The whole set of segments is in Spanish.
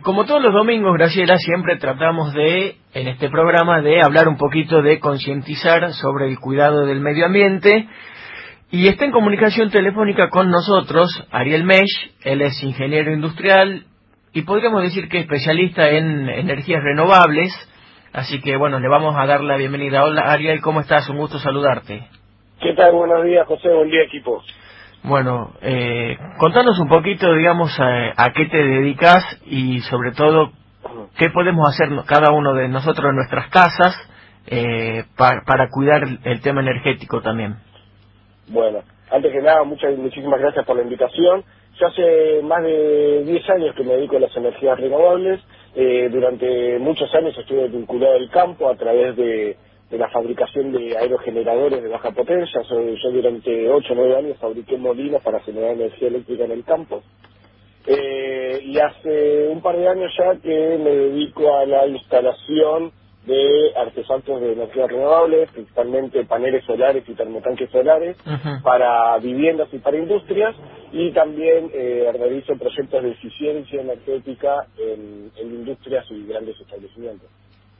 Como todos los domingos, Graciela, siempre tratamos en este programa, de hablar un poquito, de concientizar sobre el cuidado del medio ambiente. Y está en comunicación telefónica con nosotros Ariel Mesh. Él es ingeniero industrial y podríamos decir que especialista en energías renovables. Así que, bueno, le vamos a dar la bienvenida. Hola, Ariel, ¿cómo estás? Un gusto saludarte. ¿Qué tal? Buenos días, José. Buen día, equipo. Bueno, contanos un poquito, digamos, a qué te dedicas y sobre todo qué podemos hacer cada uno de nosotros en nuestras casas para cuidar el tema energético también. Bueno, antes que nada, muchísimas gracias por la invitación. Yo hace más de 10 años que me dedico a las energías renovables. Durante muchos años estuve vinculado al campo a través de la fabricación de aerogeneradores de baja potencia. Yo durante 8 o 9 años fabriqué molinos para generar energía eléctrica en el campo. Y hace un par de años ya que me dedico a la instalación de artefactos de energía renovables, principalmente paneles solares y termotanques solares, para viviendas y para industrias, y también realizo proyectos de eficiencia energética en industrias y grandes establecimientos.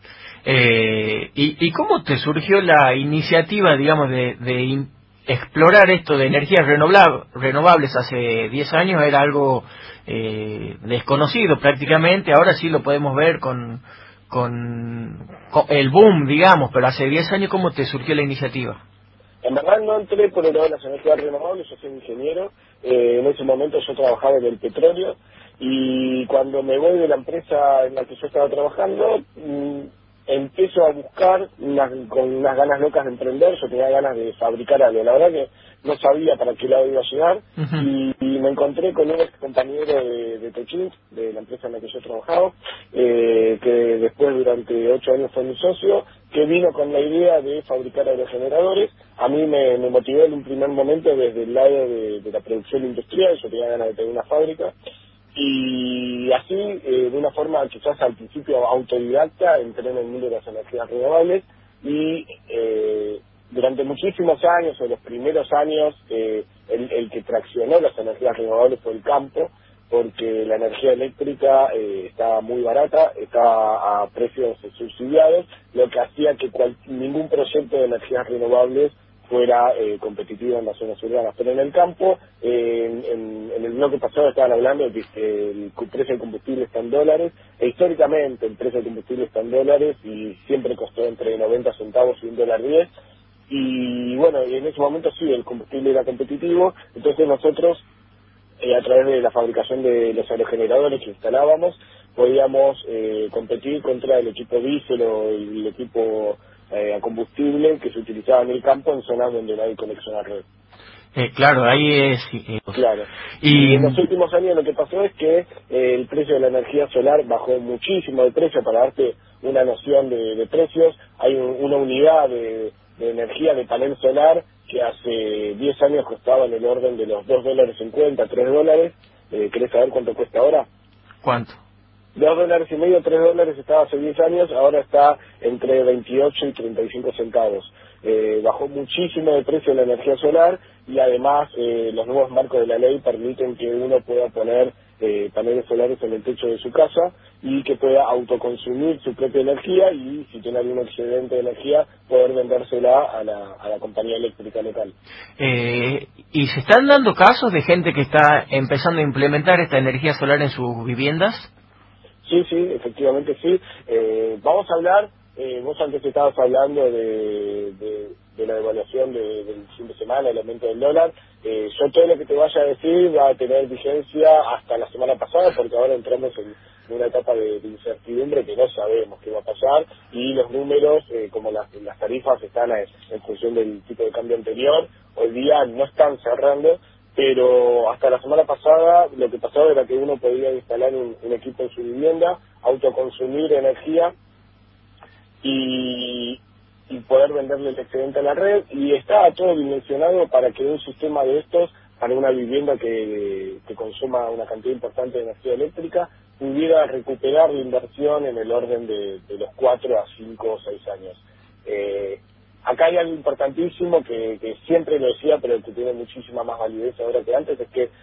¿Y cómo te surgió la iniciativa, digamos, de explorar esto de energías renovables? Hace 10 años era algo desconocido prácticamente. Ahora sí lo podemos ver con el boom, digamos, pero hace 10 años, ¿cómo te surgió la iniciativa? En verdad no entré por el lado de las energías renovables. Yo soy ingeniero. En ese momento yo trabajaba en el petróleo, y cuando me voy de la empresa en la que yo estaba trabajando, empiezo a buscar con unas ganas locas de emprender. Yo tenía ganas de fabricar algo. La verdad que no sabía para qué lado iba a llegar, y me encontré con un ex compañero de Techint, de la empresa en la que yo trabajaba, que después durante 8 años fue mi socio, que vino con la idea de fabricar aerogeneradores. A mí me motivó en un primer momento desde el lado de la producción industrial. Yo tenía ganas de tener una fábrica. Y así, de una forma quizás al principio autodidacta, entré en el mundo de las energías renovables, y durante muchísimos años, o los primeros años, el que traccionó las energías renovables fue el campo, porque la energía eléctrica estaba muy barata, estaba a precios subsidiados, lo que hacía que ningún proyecto de energías renovables fuera competitivo en las zonas urbanas. Pero en el campo, en el bloque pasado estaban hablando de que el precio del combustible está en dólares, e históricamente el precio del combustible está en dólares, y siempre costó entre 90 centavos y $1.10, y bueno, en ese momento sí, el combustible era competitivo. Entonces nosotros, a través de la fabricación de los aerogeneradores que instalábamos, podíamos competir contra el equipo diésel o el equipo a combustible que se utilizaba en el campo en zonas donde no hay conexión a red. Claro, ahí es... Claro. Y Y en los últimos años lo que pasó es que el precio de la energía solar bajó muchísimo de precio. Para darte una noción de precios, hay una unidad de energía de panel solar que hace 10 años costaba en el orden de los $2.50, $3. ¿Querés saber cuánto cuesta ahora? ¿cuánto? $2.50, $3 estaba hace 10 años, ahora está entre 28 y 35 centavos. Bajó muchísimo de precio la energía solar, y además los nuevos marcos de la ley permiten que uno pueda poner paneles solares en el techo de su casa, y que pueda autoconsumir su propia energía, y si tiene algún excedente de energía poder vendérsela a la compañía eléctrica local. ¿Y se están dando casos de gente que está empezando a implementar esta energía solar en sus viviendas? Sí, sí, efectivamente sí. Vamos a hablar, vos antes estabas hablando de la devaluación del fin de semana, el aumento del dólar. Yo todo lo que te vaya a decir va a tener vigencia hasta la semana pasada, porque ahora entramos en una etapa de incertidumbre que no sabemos qué va a pasar, y los números, como las tarifas están en función del tipo de cambio anterior, hoy día no están cerrando. Pero hasta la semana pasada lo que pasaba era que uno podía instalar un equipo en su vivienda, autoconsumir energía y poder venderle el excedente a la red, y estaba todo dimensionado para que un sistema de estos, para una vivienda que consuma una cantidad importante de energía eléctrica, pudiera recuperar la inversión en el orden de los 4 a 5 o 6 años. acá hay algo importantísimo que siempre lo decía, pero que tiene muchísima más validez ahora que antes, es que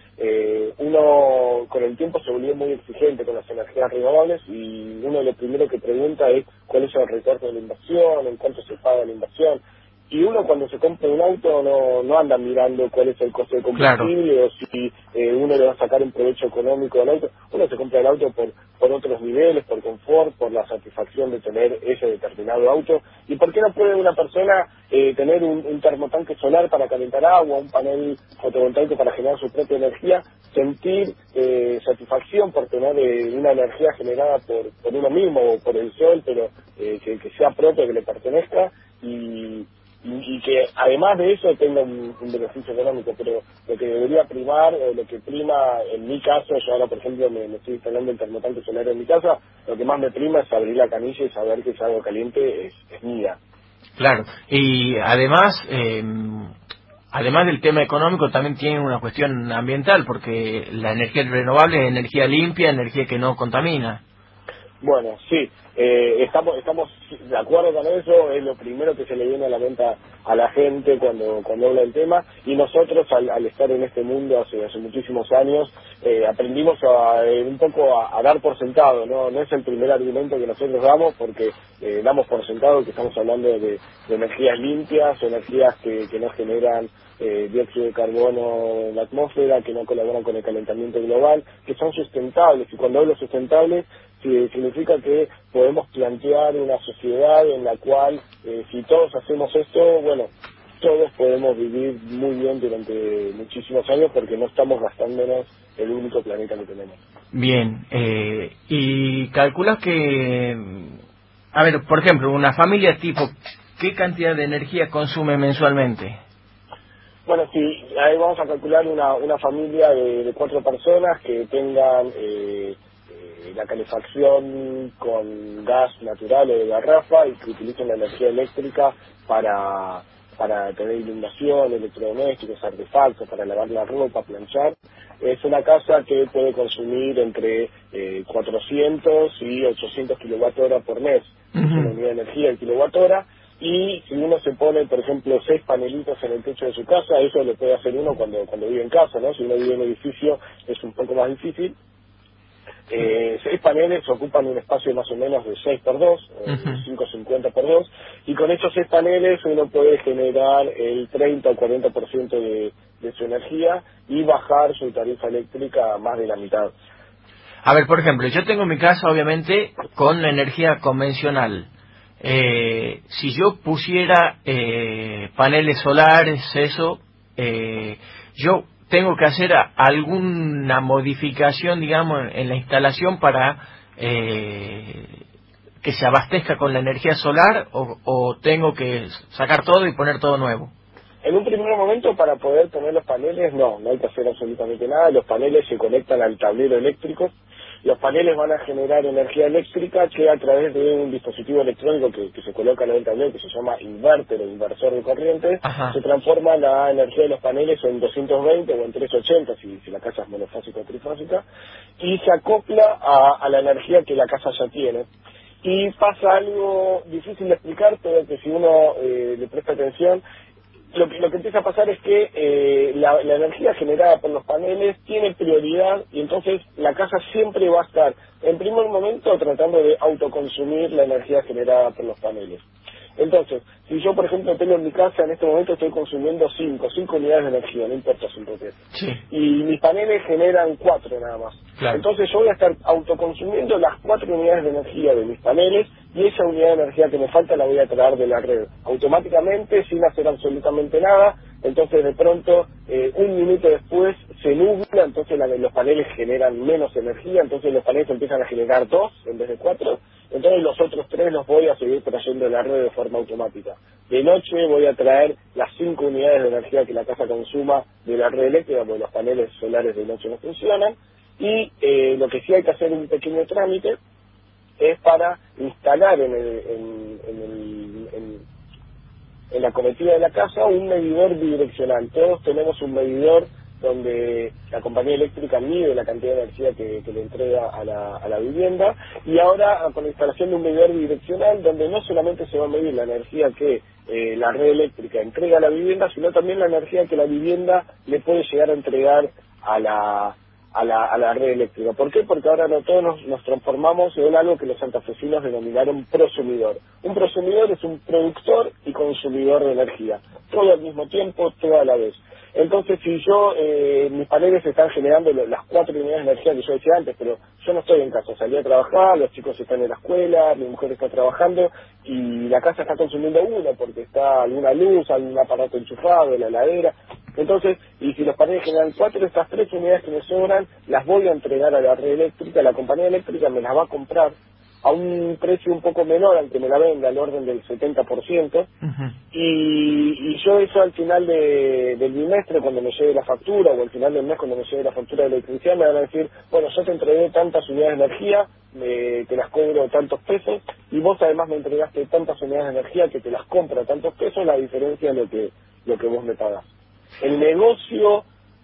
uno con el tiempo se volvió muy exigente con las energías renovables y uno lo primero que pregunta es cuál es el retorno de la inversión, en cuánto se paga la inversión. Y uno cuando se compra un auto no anda mirando cuál es el costo de combustible, claro, o si uno le va a sacar un provecho económico al auto. Uno se compra el auto por otros niveles, por confort, por la satisfacción de tener ese determinado auto. ¿Y por qué no puede una persona tener un termotanque solar para calentar agua, un panel fotovoltaico para generar su propia energía, sentir satisfacción por tener una energía generada por uno mismo o por el sol, pero que sea propia, que le pertenezca y que además de eso tenga un beneficio económico? Pero lo que debería primar, o lo que prima en mi caso, yo ahora por ejemplo me estoy instalando el termotanque solar en mi casa, lo que más me prima es abrir la canilla y saber que esa agua caliente es mía. Claro, y además, además del tema económico, también tiene una cuestión ambiental, porque la energía renovable es energía limpia, energía que no contamina. Bueno, sí, estamos de acuerdo con eso, es lo primero que se le viene a la mente a la gente cuando habla del tema, y nosotros al estar en este mundo hace muchísimos años, aprendimos un poco a dar por sentado, no es el primer argumento que nosotros damos, porque damos por sentado que estamos hablando de energías limpias, energías que no generan dióxido de carbono en la atmósfera, que no colaboran con el calentamiento global, que son sustentables, y cuando hablo sustentables significa que podemos plantear una sociedad en la cual si todos hacemos esto, bueno, todos podemos vivir muy bien durante muchísimos años porque no estamos gastándonos el único planeta que tenemos. Bien, y calculas que, a ver, por ejemplo, una familia tipo, ¿qué cantidad de energía consume mensualmente? Bueno, si ahí vamos a calcular una familia de 4 personas que tengan la calefacción con gas natural o de garrafa y que utilicen la energía eléctrica para tener iluminación, electrodomésticos, artefactos, para lavar la ropa, planchar. Es una casa que puede consumir entre 400 y 800 kilowatt-hora por mes. Es una unidad de energía el kilowatt-hora. Y si uno se pone, por ejemplo, 6 panelitos en el techo de su casa, eso lo puede hacer uno cuando vive en casa, ¿no? Si uno vive en un edificio es un poco más difícil. 6 paneles ocupan un espacio más o menos de 6 por 2, 5,50 por 2, y con esos 6 paneles uno puede generar el 30 o 40% de su energía y bajar su tarifa eléctrica a más de la mitad. A ver, por ejemplo, yo tengo mi casa obviamente con energía convencional. Si yo pusiera paneles solares, eso, yo tengo que hacer alguna modificación, digamos, en la instalación para que se abastezca con la energía solar, o tengo que sacar todo y poner todo nuevo. En un primer momento, para poder poner los paneles, no hay que hacer absolutamente nada. Los paneles se conectan al tablero eléctrico. Los paneles van a generar energía eléctrica que a través de un dispositivo electrónico que se coloca en el tablero, que se llama inverter o inversor de corriente, se transforma la energía de los paneles en 220 o en 380 si la casa es monofásica o trifásica, y se acopla a la energía que la casa ya tiene. Y pasa algo difícil de explicar, pero que si uno le presta atención, lo que empieza a pasar es que la energía generada por los paneles tiene prioridad, y entonces la casa siempre va a estar en primer momento tratando de autoconsumir la energía generada por los paneles. Entonces, si yo por ejemplo tengo en mi casa, en este momento estoy consumiendo 5 unidades de energía, no importa su propiedad, y mis paneles generan 4 nada más. Claro. Entonces yo voy a estar autoconsumiendo las 4 unidades de energía de mis paneles, y esa unidad de energía que me falta la voy a traer de la red automáticamente, sin hacer absolutamente nada. Entonces de pronto un minuto después se nubla, entonces los paneles generan menos energía, entonces los paneles empiezan a generar 2 en vez de 4, entonces los otros 3 los voy a seguir trayendo de la red de forma automática. De noche voy a traer las 5 unidades de energía que la casa consuma de la red eléctrica, porque los paneles solares de noche no funcionan, y lo que sí hay que hacer un pequeño trámite es para instalar en la cometida de la casa un medidor bidireccional. Todos tenemos un medidor donde la compañía eléctrica mide la cantidad de energía que le entrega a la vivienda, y ahora con la instalación de un medidor bidireccional donde no solamente se va a medir la energía que la red eléctrica entrega a la vivienda, sino también la energía que la vivienda le puede llegar a entregar a la red eléctrica. ¿Por qué? Porque ahora no todos nos transformamos en algo que los santafesinos denominaron prosumidor. Un prosumidor es un productor y consumidor de energía, todo al mismo tiempo, todo a la vez. Entonces, si mis paneles están generando las 4 unidades de energía que yo decía antes, pero yo no estoy en casa, salí a trabajar, los chicos están en la escuela, mi mujer está trabajando y la casa está consumiendo una porque está alguna luz, algún aparato enchufado, la heladera. Entonces, y si los paneles generan 4, estas 3 unidades que me sobran las voy a entregar a la red eléctrica, la compañía eléctrica me las va a comprar a un precio un poco menor al que me la venda, al orden del 70%, y yo eso al final del bimestre, cuando me llegue la factura, o al final del mes cuando me llegue la factura de electricidad, me van a decir, bueno, yo te entregué tantas unidades de energía, te las cobro tantos pesos, y vos además me entregaste tantas unidades de energía que te las compro a tantos pesos, la diferencia es lo que vos me pagás. El negocio,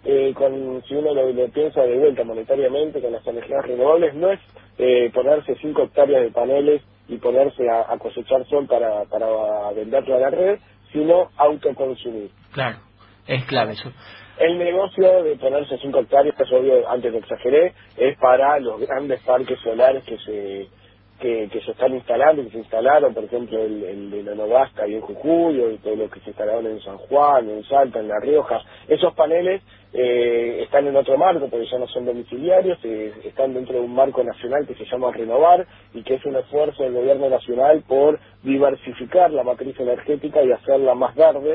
si uno lo piensa de vuelta monetariamente con las energías renovables, no es ponerse 5 hectáreas de paneles y ponerse a cosechar sol para venderlo a la red, sino autoconsumir. Claro, es clave eso. El negocio de ponerse 5 hectáreas, obvio, antes lo exageré, es para los grandes parques solares que se están instalando, que se instalaron, por ejemplo, el de la Novasta y en Jujuy, y todo lo que se instalaron en San Juan, en Salta, en La Rioja. Esos paneles están en otro marco, porque ya no son domiciliarios, están dentro de un marco nacional que se llama Renovar, y que es un esfuerzo del gobierno nacional por diversificar la matriz energética y hacerla más verde,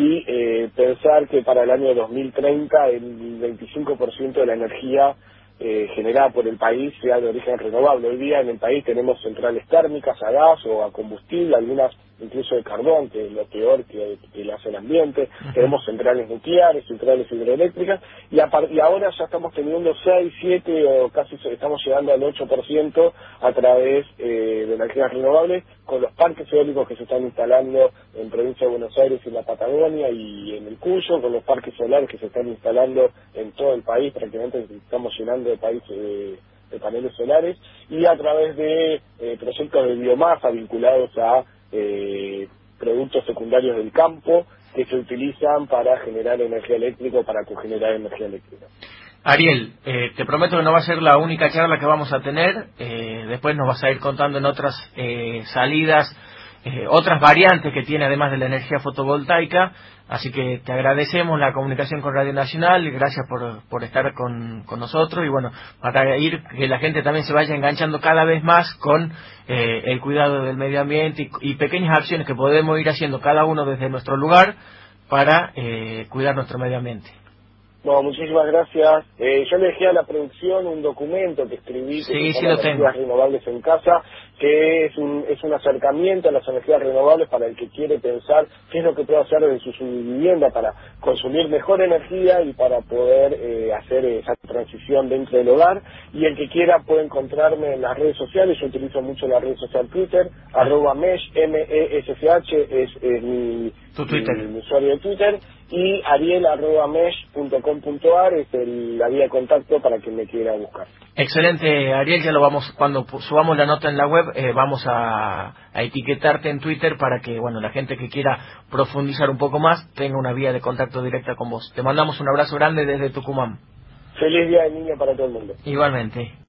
y pensar que para el año 2030 el 25% de la energía generada por el país sea de origen renovable. Hoy día en el país tenemos centrales térmicas a gas o a combustible, algunas incluso de carbón, que es lo peor que le hace el ambiente. Tenemos centrales nucleares, centrales hidroeléctricas, y ahora ya estamos teniendo 6, 7 o casi estamos llegando al 8% a través de energías renovables, con los parques eólicos que se están instalando en provincia de Buenos Aires y en la Patagonia y en el Cuyo, con los parques solares que se están instalando en todo el país, prácticamente estamos llenando el país de paneles solares, y a través de proyectos de biomasa vinculados a productos secundarios del campo que se utilizan para generar energía eléctrica o para cogenerar energía eléctrica. Ariel, te prometo que no va a ser la única charla que vamos a tener, después nos vas a ir contando en otras salidas, otras variantes que tiene además de la energía fotovoltaica, así que te agradecemos la comunicación con Radio Nacional, y gracias por estar con nosotros, y bueno, para que la gente también se vaya enganchando cada vez más con el cuidado del medio ambiente y pequeñas acciones que podemos ir haciendo cada uno desde nuestro lugar para cuidar nuestro medio ambiente. No, muchísimas gracias. Yo le dejé a la producción un documento que escribí que se llama Energías Renovables en Casa, que es un acercamiento a las energías renovables para el que quiere pensar qué es lo que puede hacer en su vivienda para consumir mejor energía y para poder hacer esa transición dentro del hogar. Y el que quiera puede encontrarme en las redes sociales. Yo utilizo mucho la red social Twitter, @mesh, MESSH es mi usuario de Twitter, y ariel@mesh.com.ar es la vía de contacto para quien me quiera buscar. Excelente, Ariel, ya lo vamos, cuando subamos la nota en la web, vamos a etiquetarte en Twitter para que, bueno, la gente que quiera profundizar un poco más tenga una vía de contacto directa con vos. Te mandamos un abrazo grande desde Tucumán. Feliz Día del Niño para todo el mundo. Igualmente.